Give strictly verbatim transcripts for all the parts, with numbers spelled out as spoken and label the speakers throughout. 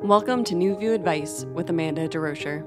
Speaker 1: Welcome to New View Advice with Amanda DeRocher.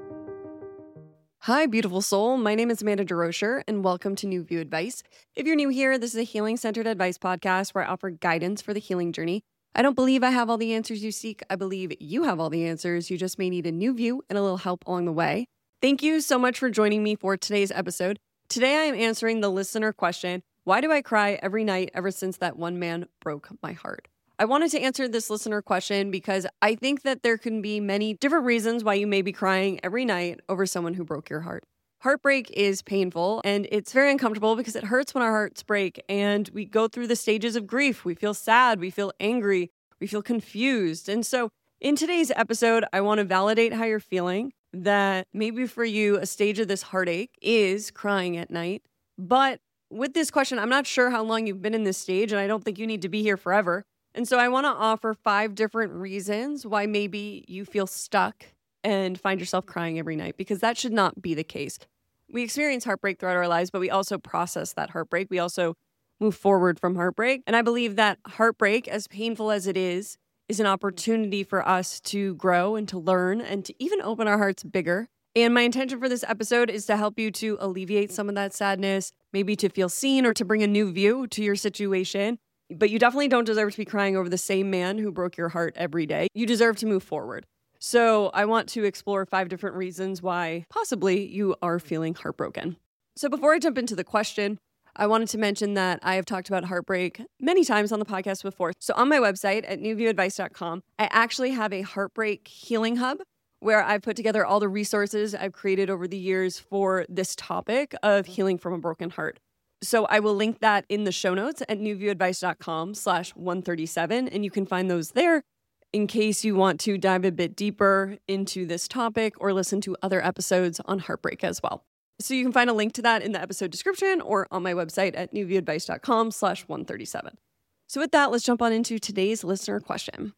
Speaker 1: Hi, beautiful soul. My name is Amanda DeRocher, and welcome to New View Advice. If you're new here, this is a healing-centered advice podcast where I offer guidance for the healing journey. I don't believe I have all the answers you seek. I believe you have all the answers. You just may need a new view and a little help along the way. Thank you so much for joining me for today's episode. Today I am answering the listener question, why do I cry every night ever since that one man broke my heart? I wanted to answer this listener question because I think that there can be many different reasons why you may be crying every night over someone who broke your heart. Heartbreak is painful and it's very uncomfortable because it hurts when our hearts break and we go through the stages of grief. We feel sad, we feel angry, we feel confused. And so in today's episode, I want to validate how you're feeling, that maybe for you, a stage of this heartache is crying at night. But with this question, I'm not sure how long you've been in this stage and I don't think you need to be here forever. And so I want to offer five different reasons why maybe you feel stuck and find yourself crying every night, because that should not be the case. We experience heartbreak throughout our lives, but we also process that heartbreak. We also move forward from heartbreak. And I believe that heartbreak, as painful as it is, is an opportunity for us to grow and to learn and to even open our hearts bigger. And my intention for this episode is to help you to alleviate some of that sadness, maybe to feel seen or to bring a new view to your situation. But you definitely don't deserve to be crying over the same man who broke your heart every day. You deserve to move forward. So I want to explore five different reasons why possibly you are feeling heartbroken. So before I jump into the question, I wanted to mention that I have talked about heartbreak many times on the podcast before. So on my website at new view advice dot com, I actually have a heartbreak healing hub where I've put together all the resources I've created over the years for this topic of healing from a broken heart. So I will link that in the show notes at new view advice dot com slash one thirty-seven. And you can find those there in case you want to dive a bit deeper into this topic or listen to other episodes on heartbreak as well. So you can find a link to that in the episode description or on my website at new view advice dot com slash one thirty-seven. So with that, let's jump on into today's listener question.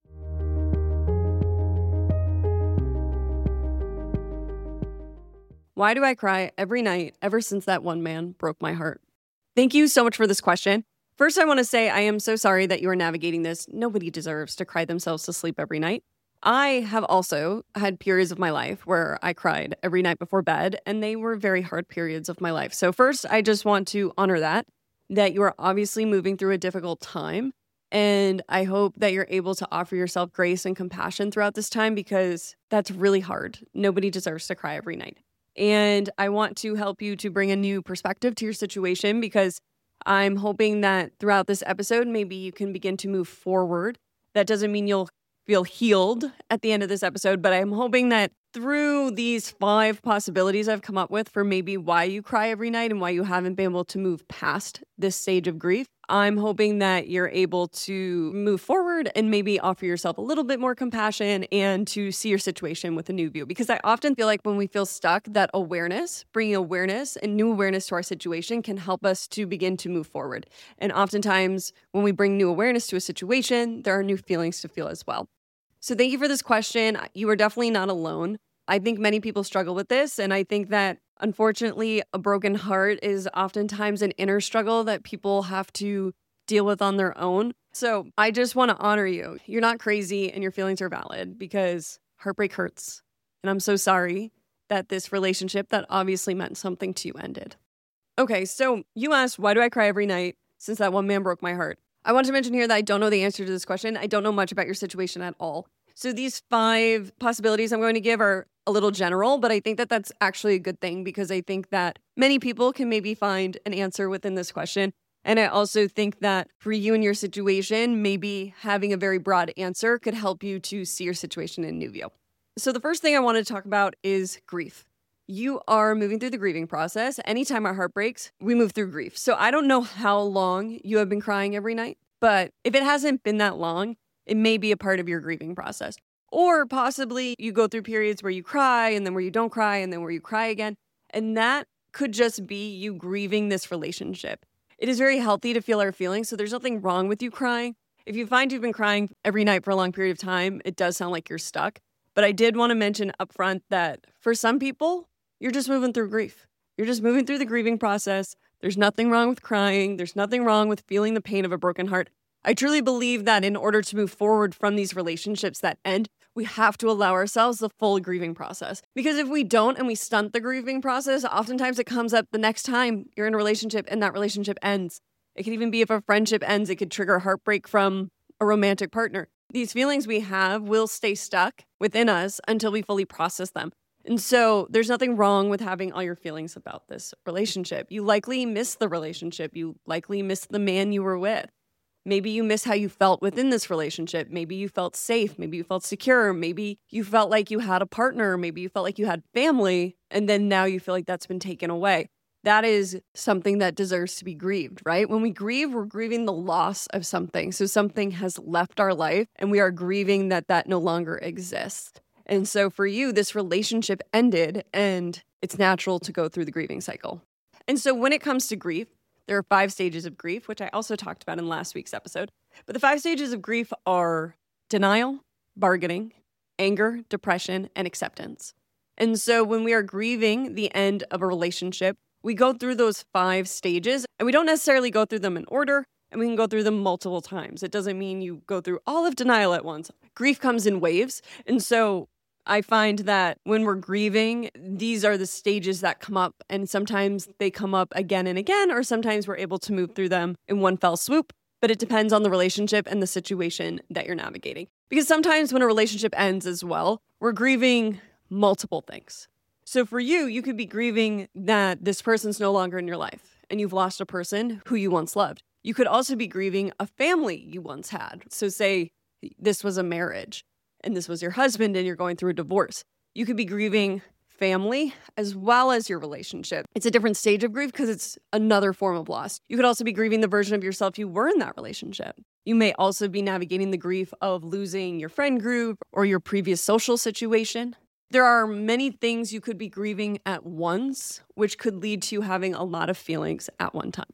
Speaker 1: Why do I cry every night ever since that one man broke my heart? Thank you so much for this question. First, I want to say I am so sorry that you are navigating this. Nobody deserves to cry themselves to sleep every night. I have also had periods of my life where I cried every night before bed, and they were very hard periods of my life. So first, I just want to honor that, that you are obviously moving through a difficult time. And I hope that you're able to offer yourself grace and compassion throughout this time, because that's really hard. Nobody deserves to cry every night. And I want to help you to bring a new perspective to your situation, because I'm hoping that throughout this episode, maybe you can begin to move forward. That doesn't mean you'll feel healed at the end of this episode, but I'm hoping that through these five possibilities I've come up with for maybe why you cry every night and why you haven't been able to move past this stage of grief, I'm hoping that you're able to move forward and maybe offer yourself a little bit more compassion and to see your situation with a new view. Because I often feel like when we feel stuck, that awareness, bringing awareness and new awareness to our situation can help us to begin to move forward. And oftentimes when we bring new awareness to a situation, there are new feelings to feel as well. So thank you for this question. You are definitely not alone. I think many people struggle with this, and I think that unfortunately, a broken heart is oftentimes an inner struggle that people have to deal with on their own. So I just want to honor you. You're not crazy and your feelings are valid, because heartbreak hurts. And I'm so sorry that this relationship that obviously meant something to you ended. Okay, so you asked, why do I cry every night since that one man broke my heart? I want to mention here that I don't know the answer to this question. I don't know much about your situation at all. So these five possibilities I'm going to give are a little general, but I think that that's actually a good thing, because I think that many people can maybe find an answer within this question. And I also think that for you and your situation, maybe having a very broad answer could help you to see your situation in a new view. So the first thing I want to talk about is grief. You are moving through the grieving process. Anytime our heart breaks, we move through grief. So I don't know how long you have been crying every night, but if it hasn't been that long, it may be a part of your grieving process. Or possibly you go through periods where you cry and then where you don't cry and then where you cry again. And that could just be you grieving this relationship. It is very healthy to feel our feelings, so there's nothing wrong with you crying. If you find you've been crying every night for a long period of time, it does sound like you're stuck. But I did want to mention up front that for some people, you're just moving through grief. You're just moving through the grieving process. There's nothing wrong with crying. There's nothing wrong with feeling the pain of a broken heart. I truly believe that in order to move forward from these relationships that end, we have to allow ourselves the full grieving process. Because if we don't and we stunt the grieving process, oftentimes it comes up the next time you're in a relationship and that relationship ends. It could even be if a friendship ends, it could trigger heartbreak from a romantic partner. These feelings we have will stay stuck within us until we fully process them. And so there's nothing wrong with having all your feelings about this relationship. You likely miss the relationship. You likely miss the man you were with. Maybe you miss how you felt within this relationship. Maybe you felt safe. Maybe you felt secure. Maybe you felt like you had a partner. Maybe you felt like you had family. And then now you feel like that's been taken away. That is something that deserves to be grieved, right? When we grieve, we're grieving the loss of something. So something has left our life and we are grieving that that no longer exists. And so for you, this relationship ended and it's natural to go through the grieving cycle. And so when it comes to grief, there are five stages of grief, which I also talked about in last week's episode. But the five stages of grief are denial, bargaining, anger, depression, and acceptance. And so when we are grieving the end of a relationship, we go through those five stages, and we don't necessarily go through them in order, and we can go through them multiple times. It doesn't mean you go through all of denial at once. Grief comes in waves, and so I find that when we're grieving, these are the stages that come up, and sometimes they come up again and again, or sometimes we're able to move through them in one fell swoop, but it depends on the relationship and the situation that you're navigating. Because sometimes when a relationship ends as well, we're grieving multiple things. So for you, you could be grieving that this person's no longer in your life, and you've lost a person who you once loved. You could also be grieving a family you once had. So say this was a marriage, and this was your husband and you're going through a divorce. You could be grieving family as well as your relationship. It's a different stage of grief because it's another form of loss. You could also be grieving the version of yourself you were in that relationship. You may also be navigating the grief of losing your friend group or your previous social situation. There are many things you could be grieving at once, which could lead to you having a lot of feelings at one time.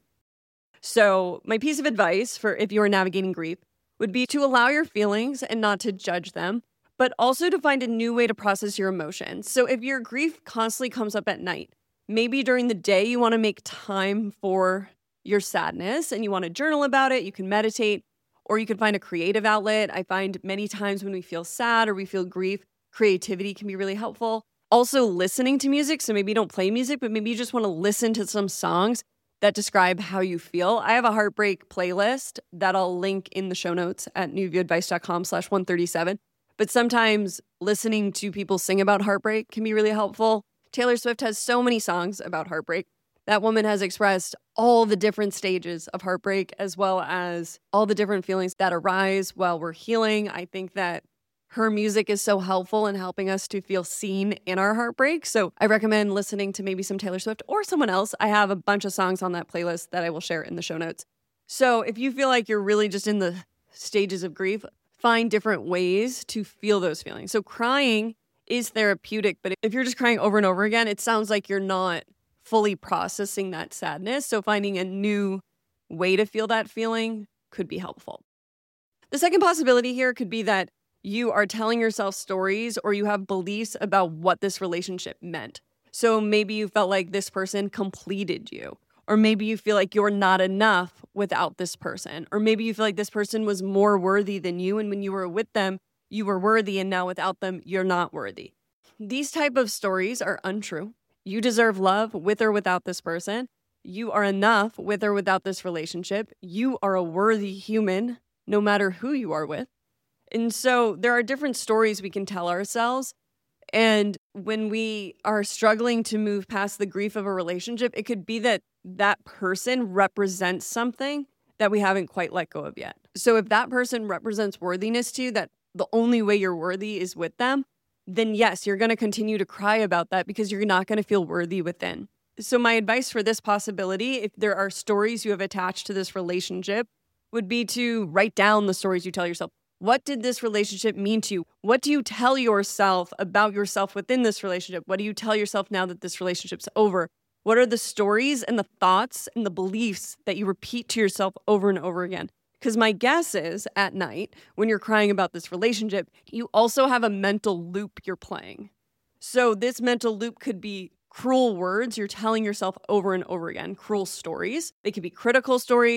Speaker 1: So my piece of advice for if you are navigating grief would be to allow your feelings and not to judge them, but also to find a new way to process your emotions. So if your grief constantly comes up at night, maybe during the day you want to make time for your sadness and you want to journal about it, you can meditate, or you can find a creative outlet. I find many times when we feel sad or we feel grief, creativity can be really helpful. Also listening to music, so maybe you don't play music, but maybe you just want to listen to some songs that describe how you feel. I have a heartbreak playlist that I'll link in the show notes at newviewadvice.com slash 137. But sometimes listening to people sing about heartbreak can be really helpful. Taylor Swift has so many songs about heartbreak. That woman has expressed all the different stages of heartbreak as well as all the different feelings that arise while we're healing. I think that her music is so helpful in helping us to feel seen in our heartbreak. So I recommend listening to maybe some Taylor Swift or someone else. I have a bunch of songs on that playlist that I will share in the show notes. So if you feel like you're really just in the stages of grief, find different ways to feel those feelings. So crying is therapeutic, but if you're just crying over and over again, it sounds like you're not fully processing that sadness. So finding a new way to feel that feeling could be helpful. The second possibility here could be that you are telling yourself stories or you have beliefs about what this relationship meant. So maybe you felt like this person completed you, or maybe you feel like you're not enough without this person, or maybe you feel like this person was more worthy than you, and when you were with them, you were worthy, and now without them, you're not worthy. These type of stories are untrue. You deserve love with or without this person. You are enough with or without this relationship. You are a worthy human, no matter who you are with. And so there are different stories we can tell ourselves. And when we are struggling to move past the grief of a relationship, it could be that that person represents something that we haven't quite let go of yet. So if that person represents worthiness to you, that the only way you're worthy is with them, then yes, you're going to continue to cry about that because you're not going to feel worthy within. So my advice for this possibility, if there are stories you have attached to this relationship, would be to write down the stories you tell yourself. What did this relationship mean to you? What do you tell yourself about yourself within this relationship? What do you tell yourself now that this relationship's over? What are the stories and the thoughts and the beliefs that you repeat to yourself over and over again? Because my guess is at night, when you're crying about this relationship, you also have a mental loop you're playing. So this mental loop could be cruel words you're telling yourself over and over again, cruel stories. They could be critical stories.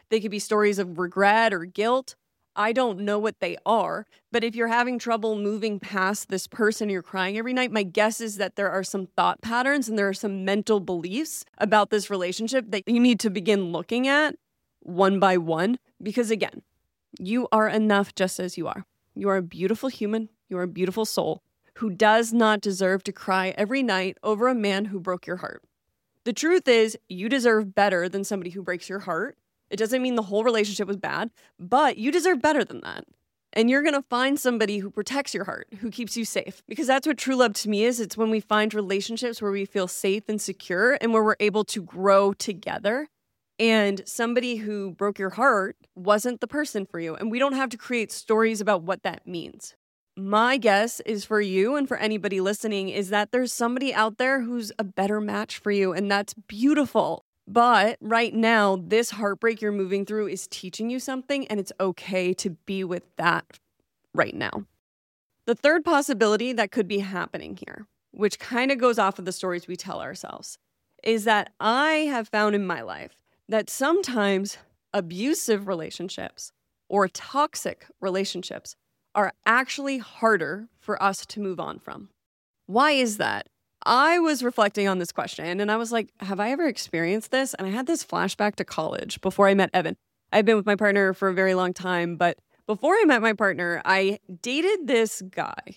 Speaker 1: They could be stories of regret or guilt. I don't know what they are, but if you're having trouble moving past this person you're crying every night, my guess is that there are some thought patterns and there are some mental beliefs about this relationship that you need to begin looking at one by one. Because again, you are enough just as you are. You are a beautiful human. You are a beautiful soul who does not deserve to cry every night over a man who broke your heart. The truth is, you deserve better than somebody who breaks your heart. It doesn't mean the whole relationship was bad, but you deserve better than that. And you're going to find somebody who protects your heart, who keeps you safe. Because that's what true love to me is. It's when we find relationships where we feel safe and secure and where we're able to grow together. And somebody who broke your heart wasn't the person for you. And we don't have to create stories about what that means. My guess is for you and for anybody listening is that there's somebody out there who's a better match for you. And that's beautiful. But right now, this heartbreak you're moving through is teaching you something, and it's okay to be with that right now. The third possibility that could be happening here, which kind of goes off of the stories we tell ourselves, is that I have found in my life that sometimes abusive relationships or toxic relationships are actually harder for us to move on from. Why is that? I was reflecting on this question and I was like, have I ever experienced this? And I had this flashback to college before I met Evan. I've been with my partner for a very long time, but before I met my partner, I dated this guy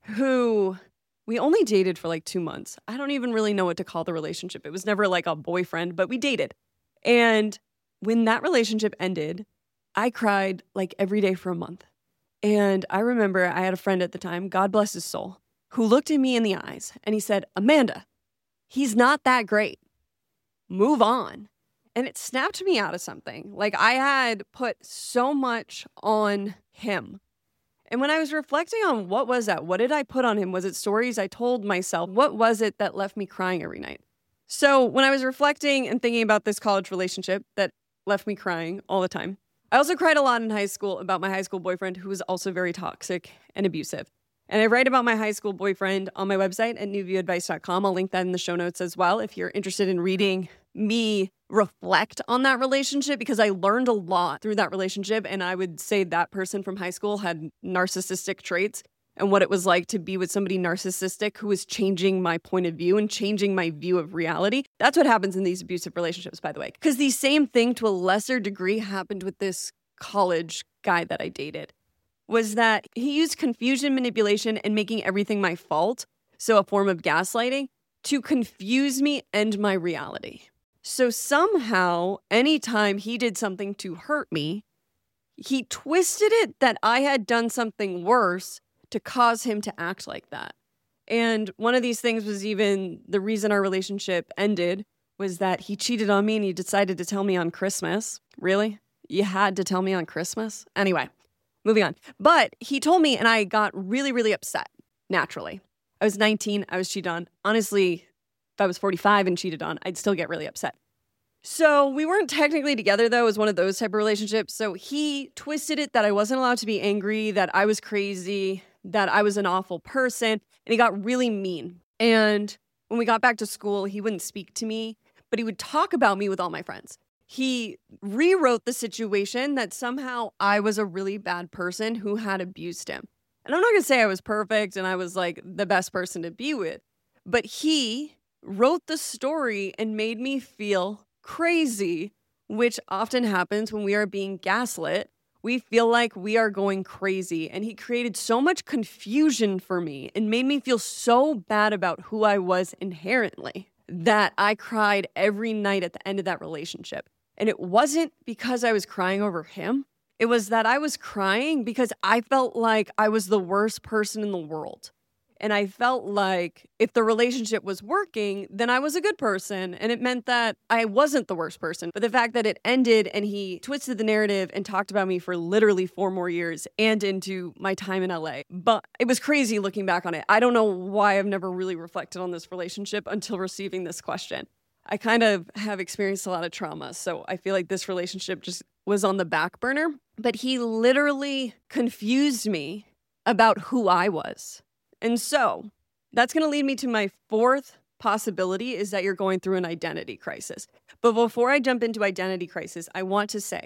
Speaker 1: who we only dated for like two months. I don't even really know what to call the relationship. It was never like a boyfriend, but we dated. And when that relationship ended, I cried like every day for a month. And I remember I had a friend at the time, God bless his soul, who looked at me in the eyes and he said, Amanda, he's not that great. Move on. And it snapped me out of something. Like I had put so much on him. And when I was reflecting on what was that, what did I put on him? Was it stories I told myself? What was it that left me crying every night? So when I was reflecting and thinking about this college relationship that left me crying all the time, I also cried a lot in high school about my high school boyfriend who was also very toxic and abusive. And I write about my high school boyfriend on my website at new view advice dot com. I'll link that in the show notes as well if you're interested in reading me reflect on that relationship, because I learned a lot through that relationship. And I would say that person from high school had narcissistic traits and what it was like to be with somebody narcissistic who was changing my point of view and changing my view of reality. That's what happens in these abusive relationships, by the way, because the same thing to a lesser degree happened with this college guy that I dated. Was that he used confusion, manipulation, and making everything my fault, so a form of gaslighting, to confuse me and my reality. So somehow, anytime he did something to hurt me, he twisted it that I had done something worse to cause him to act like that. And one of these things was even the reason our relationship ended was that he cheated on me and he decided to tell me on Christmas. Really? You had to tell me on Christmas? Anyway. Moving on. But he told me and I got really, really upset, naturally. I was nineteen. I was cheated on. Honestly, if I was forty-five and cheated on, I'd still get really upset. So we weren't technically together, though. It was one of those type of relationships. So he twisted it that I wasn't allowed to be angry, that I was crazy, that I was an awful person. And he got really mean. And when we got back to school, he wouldn't speak to me, but he would talk about me with all my friends. He rewrote the situation that somehow I was a really bad person who had abused him. And I'm not going to say I was perfect and I was like the best person to be with, but he wrote the story and made me feel crazy, which often happens when we are being gaslit. We feel like we are going crazy. And he created so much confusion for me and made me feel so bad about who I was inherently that I cried every night at the end of that relationship. And it wasn't because I was crying over him. It was that I was crying because I felt like I was the worst person in the world. And I felt like if the relationship was working, then I was a good person. And it meant that I wasn't the worst person. But the fact that it ended and he twisted the narrative and talked about me for literally four more years and into my time in L A. But it was crazy looking back on it. I don't know why I've never really reflected on this relationship until receiving this question. I kind of have experienced a lot of trauma, so I feel like this relationship just was on the back burner. But he literally confused me about who I was. And so that's going to lead me to my fourth possibility is that you're going through an identity crisis. But before I jump into identity crisis, I want to say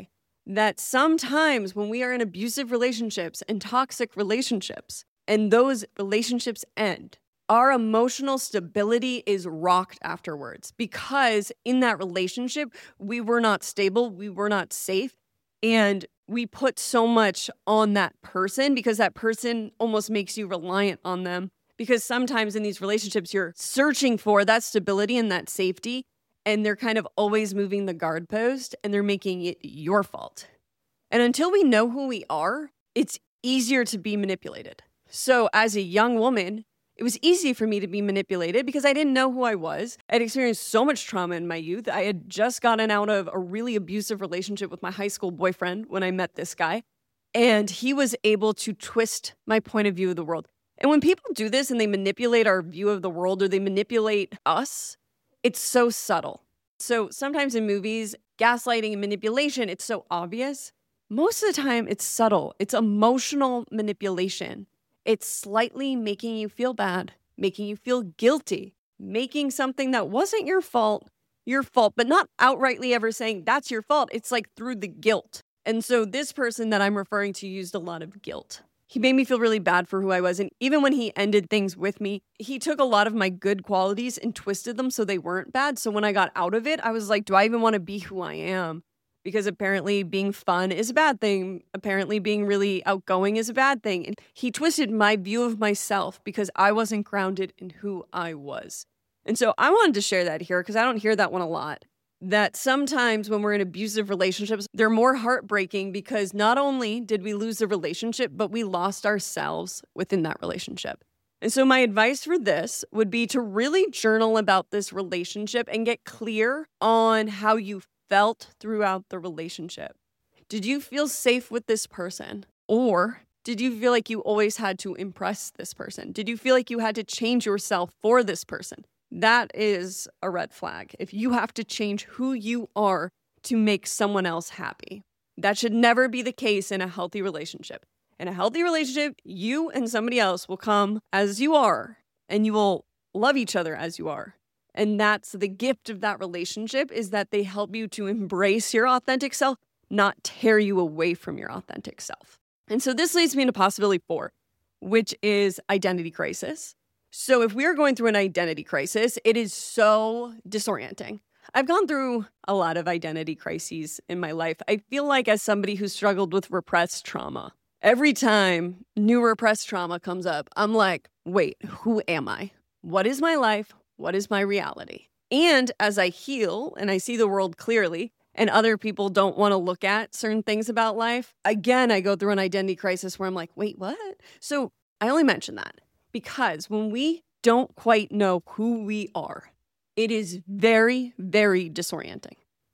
Speaker 1: that sometimes when we are in abusive relationships and toxic relationships, and those relationships end, our emotional stability is rocked afterwards because in that relationship, we were not stable, we were not safe, and we put so much on that person because that person almost makes you reliant on them. Because sometimes in these relationships, you're searching for that stability and that safety, and they're kind of always moving the guard post and they're making it your fault. And until we know who we are, it's easier to be manipulated. So as a young woman, it was easy for me to be manipulated because I didn't know who I was. I'd experienced so much trauma in my youth. I had just gotten out of a really abusive relationship with my high school boyfriend when I met this guy. And he was able to twist my point of view of the world. And when people do this and they manipulate our view of the world or they manipulate us, it's so subtle. So sometimes in movies, gaslighting and manipulation, it's so obvious. Most of the time, it's subtle. It's emotional manipulation. It's slightly making you feel bad, making you feel guilty, making something that wasn't your fault, your fault, but not outrightly ever saying that's your fault. It's like through the guilt. And so this person that I'm referring to used a lot of guilt. He made me feel really bad for who I was. And even when he ended things with me, he took a lot of my good qualities and twisted them so they weren't bad. So when I got out of it, I was like, do I even want to be who I am? Because apparently being fun is a bad thing. Apparently being really outgoing is a bad thing. And he twisted my view of myself because I wasn't grounded in who I was. And so I wanted to share that here because I don't hear that one a lot. That sometimes when we're in abusive relationships, they're more heartbreaking because not only did we lose the relationship, but we lost ourselves within that relationship. And so my advice for this would be to really journal about this relationship and get clear on how you felt throughout the relationship. Did you feel safe with this person? Or did you feel like you always had to impress this person? Did you feel like you had to change yourself for this person? That is a red flag. If you have to change who you are to make someone else happy, that should never be the case in a healthy relationship. In a healthy relationship, you and somebody else will come as you are, and you will love each other as you are. And that's the gift of that relationship, is that they help you to embrace your authentic self, not tear you away from your authentic self. And so this leads me into possibility four, which is identity crisis. So if we're going through an identity crisis, it is so disorienting. I've gone through a lot of identity crises in my life. I feel like as somebody who struggled with repressed trauma, every time new repressed trauma comes up, I'm like, wait, who am I? What is my life? What is my reality? And as I heal and I see the world clearly and other people don't want to look at certain things about life, again, I go through an identity crisis where I'm like, wait, what? So I only mention that because when we don't quite know who we are, it is very, very disorienting.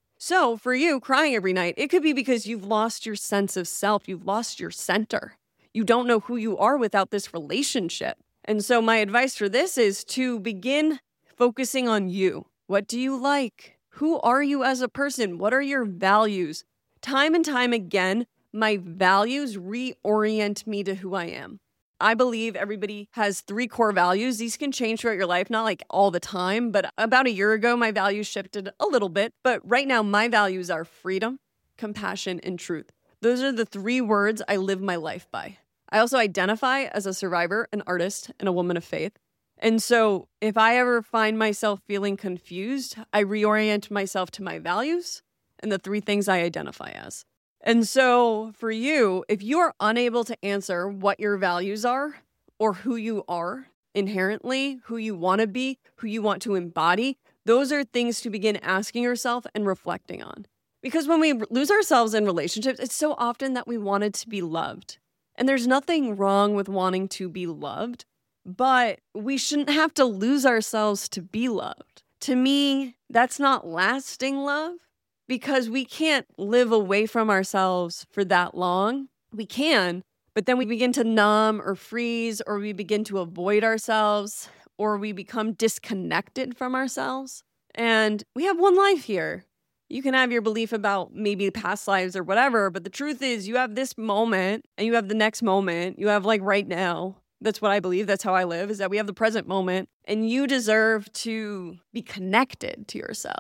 Speaker 1: So for you, crying every night, it could be because you've lost your sense of self. You've lost your center. You don't know who you are without this relationship. And so my advice for this is to begin focusing on you. What do you like? Who are you as a person? What are your values? Time and time again, my values reorient me to who I am. I believe everybody has three core values. These can change throughout your life, not like all the time, but about a year ago, my values shifted a little bit. But right now, my values are freedom, compassion, and truth. Those are the three words I live my life by. I also identify as a survivor, an artist, and a woman of faith. And so if I ever find myself feeling confused, I reorient myself to my values and the three things I identify as. And so for you, if you are unable to answer what your values are or who you are inherently, who you want to be, who you want to embody, those are things to begin asking yourself and reflecting on. Because when we lose ourselves in relationships, it's so often that we wanted to be loved. And there's nothing wrong with wanting to be loved, but we shouldn't have to lose ourselves to be loved. To me, that's not lasting love. Because we can't live away from ourselves for that long. We can, but then we begin to numb or freeze, or we begin to avoid ourselves, or we become disconnected from ourselves. And we have one life here. You can have your belief about maybe past lives or whatever, but the truth is you have this moment and you have the next moment. You have like right now. That's what I believe. That's how I live, is that we have the present moment, and you deserve to be connected to yourself.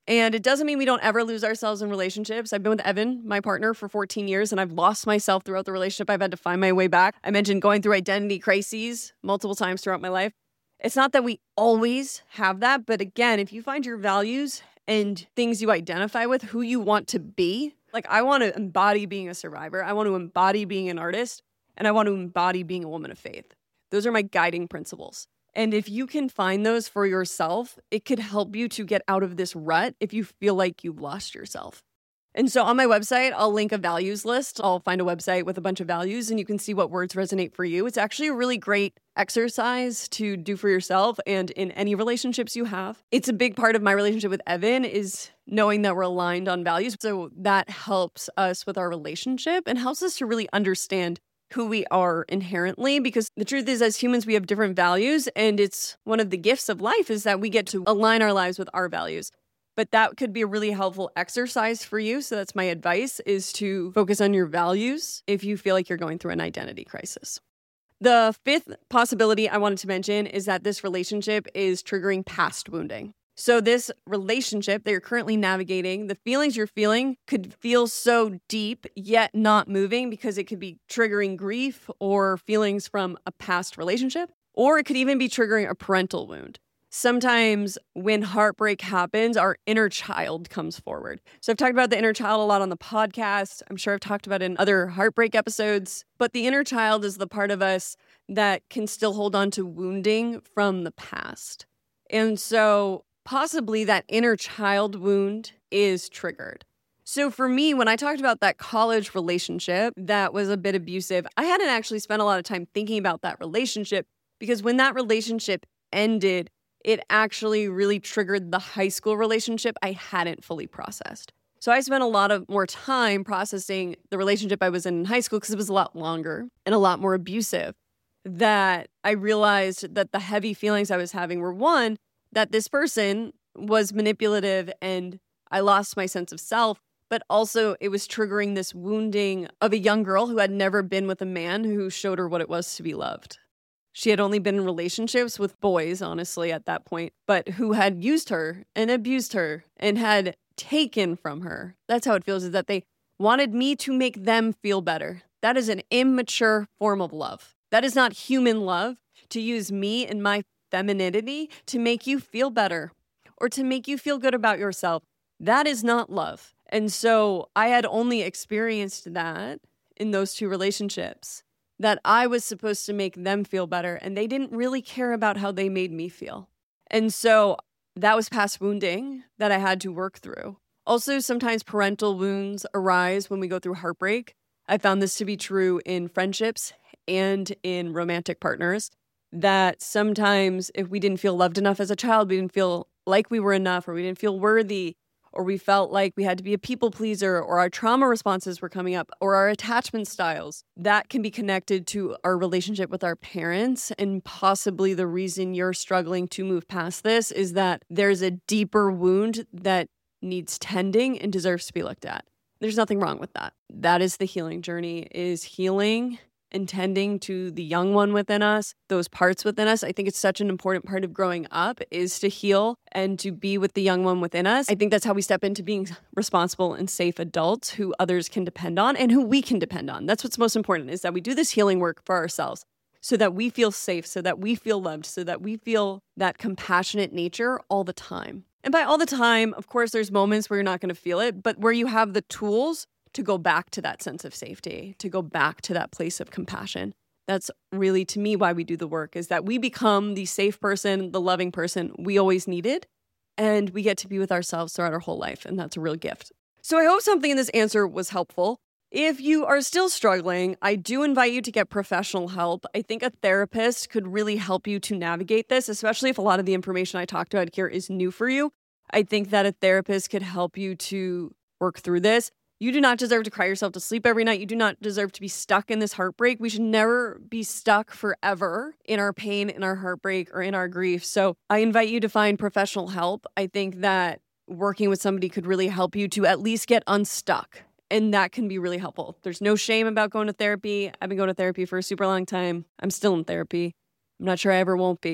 Speaker 1: And it doesn't mean we don't ever lose ourselves in relationships. I've been with Evan, my partner, for fourteen years, and I've lost myself throughout the relationship. I've had to find my way back. I mentioned going through identity crises multiple times throughout my life. It's not that we always have that, but again, if you find your values and things you identify with, who you want to be, like I want to embody being a survivor, I want to embody being an artist, and I want to embody being a woman of faith. Those are my guiding principles. And if you can find those for yourself, it could help you to get out of this rut if you feel like you've lost yourself. And so on my website, I'll link a values list. I'll find a website with a bunch of values and you can see what words resonate for you. It's actually a really great exercise to do for yourself and in any relationships you have. It's a big part of my relationship with Evan is knowing that we're aligned on values. So that helps us with our relationship and helps us to really understand who we are inherently, because the truth is, as humans, we have different values, and it's one of the gifts of life is that we get to align our lives with our values. But that could be a really helpful exercise for you. So that's my advice, is to focus on your values if you feel like you're going through an identity crisis. The fifth possibility I wanted to mention is that this relationship is triggering past wounding. So this relationship that you're currently navigating, the feelings you're feeling could feel so deep yet not moving because it could be triggering grief or feelings from a past relationship, or it could even be triggering a parental wound. Sometimes when heartbreak happens, our inner child comes forward. So I've talked about the inner child a lot on the podcast. I'm sure I've talked about it in other heartbreak episodes, but the inner child is the part of us that can still hold on to wounding from the past. And so possibly that inner child wound is triggered. So for me, when I talked about that college relationship that was a bit abusive, I hadn't actually spent a lot of time thinking about that relationship because when that relationship ended, it actually really triggered the high school relationship I hadn't fully processed. So I spent a lot of more time processing the relationship I was in in high school because it was a lot longer and a lot more abusive, that I realized that the heavy feelings I was having were, one, that this person was manipulative and I lost my sense of self, but also it was triggering this wounding of a young girl who had never been with a man who showed her what it was to be loved. She had only been in relationships with boys, honestly, at that point, but who had used her and abused her and had taken from her. That's how it feels, is that they wanted me to make them feel better. That is an immature form of love. That is not human love, to use me and my femininity to make you feel better or to make you feel good about yourself. That is not love. And so I had only experienced that in those two relationships, that I was supposed to make them feel better and they didn't really care about how they made me feel. And so that was past wounding that I had to work through. Also, sometimes parental wounds arise when we go through heartbreak. I found this to be true in friendships and in romantic partners, that sometimes if we didn't feel loved enough as a child, we didn't feel like we were enough, or we didn't feel worthy, or we felt like we had to be a people pleaser, or our trauma responses were coming up, or our attachment styles, that can be connected to our relationship with our parents. And possibly the reason you're struggling to move past this is that there's a deeper wound that needs tending and deserves to be looked at. There's nothing wrong with that. That is the healing journey, is healing and tending to the young one within us, those parts within us. I think it's such an important part of growing up, is to heal and to be with the young one within us. I think that's how we step into being responsible and safe adults who others can depend on and who we can depend on. That's what's most important, is that we do this healing work for ourselves so that we feel safe, so that we feel loved, so that we feel that compassionate nature all the time. And by all the time, of course, there's moments where you're not going to feel it, but where you have the tools to go back to that sense of safety, to go back to that place of compassion. That's really, to me, why we do the work, is that we become the safe person, the loving person we always needed, and we get to be with ourselves throughout our whole life, and that's a real gift. So I hope something in this answer was helpful. If you are still struggling, I do invite you to get professional help. I think a therapist could really help you to navigate this, especially if a lot of the information I talked about here is new for you. I think that a therapist could help you to work through this. You do not deserve to cry yourself to sleep every night. You do not deserve to be stuck in this heartbreak. We should never be stuck forever in our pain, in our heartbreak, or in our grief. So I invite you to find professional help. I think that working with somebody could really help you to at least get unstuck. And that can be really helpful. There's no shame about going to therapy. I've been going to therapy for a super long time. I'm still in therapy. I'm not sure I ever won't be.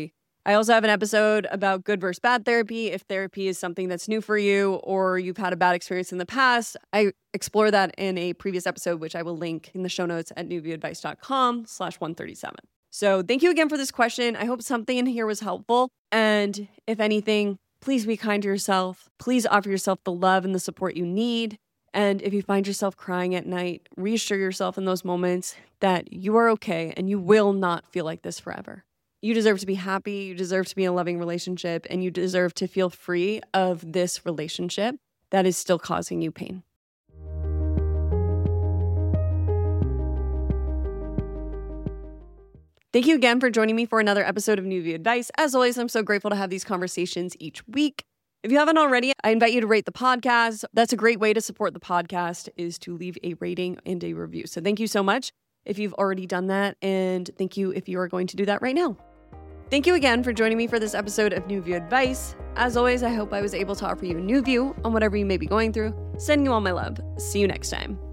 Speaker 1: I also have an episode about good versus bad therapy. If therapy is something that's new for you or you've had a bad experience in the past, I explore that in a previous episode, which I will link in the show notes at newviewadvice.com slash 137. So thank you again for this question. I hope something in here was helpful. And if anything, please be kind to yourself. Please offer yourself the love and the support you need. And if you find yourself crying at night, reassure yourself in those moments that you are okay and you will not feel like this forever. You deserve to be happy, you deserve to be in a loving relationship, and you deserve to feel free of this relationship that is still causing you pain. Thank you again for joining me for another episode of New View Advice. As always, I'm so grateful to have these conversations each week. If you haven't already, I invite you to rate the podcast. That's a great way to support the podcast, is to leave a rating and a review. So thank you so much if you've already done that, and thank you if you are going to do that right now. Thank you again for joining me for this episode of New View Advice. As always, I hope I was able to offer you a new view on whatever you may be going through. Sending you all my love. See you next time.